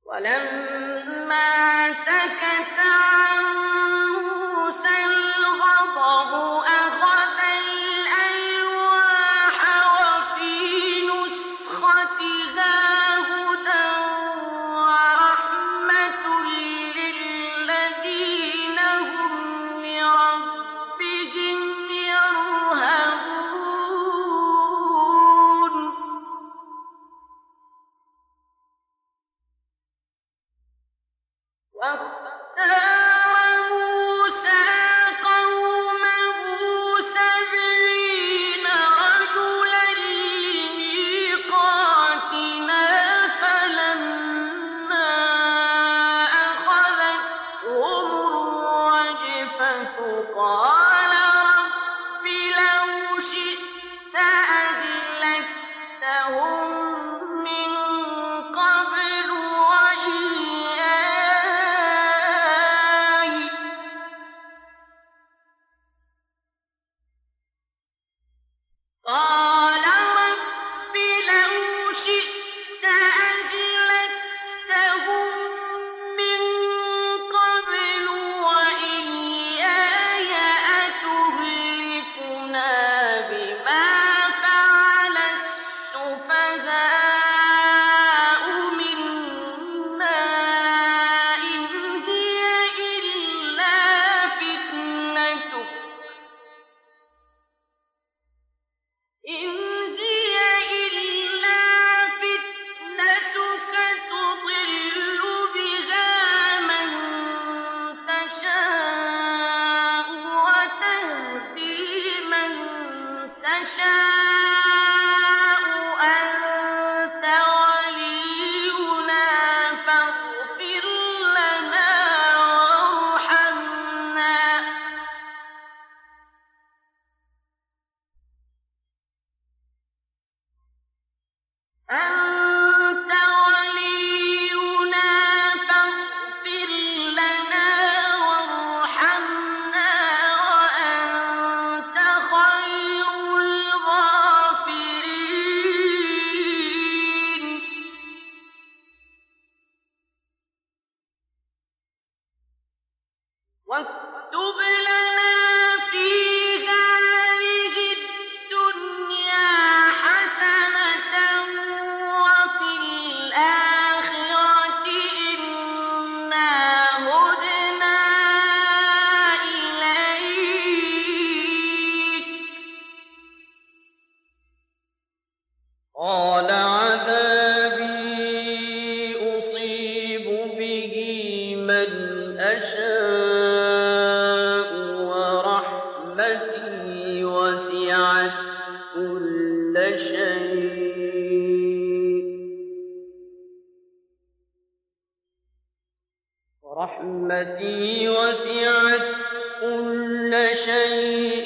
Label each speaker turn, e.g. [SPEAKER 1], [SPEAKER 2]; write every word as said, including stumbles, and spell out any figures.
[SPEAKER 1] ولما سكت عن موسى الغضب أخذ الألواح وفي نسختها هدى ورحمة للذين هم لربهم يرهبون. واختار موسى قومه سبعين رجلا لميقاتنا فلما أخذتهم الرجفة قال رب لو شئت أهلكتهم من قبل وإياي قال رب لو شئت أهلكتهم من قبل وإياي أتهلكنا بما فعل السفهاء منا إن هي إلا فتنتك إن هي إلا فتنتك تضل بها من تشاء وتهدي من تشاء أنت ولينا فاغفر لنا وارحمنا أنت ولينا فاغفر لنا وارحمنا وأنت خير الغافرين. واكتب لنا في هذه الدنيا حسنة وفي الآخرة إنا هدنا إليك. قال عذابي أصيب به من أشاء ورحمتي وسعت كل شيء ورحمتي وسعت كل شيء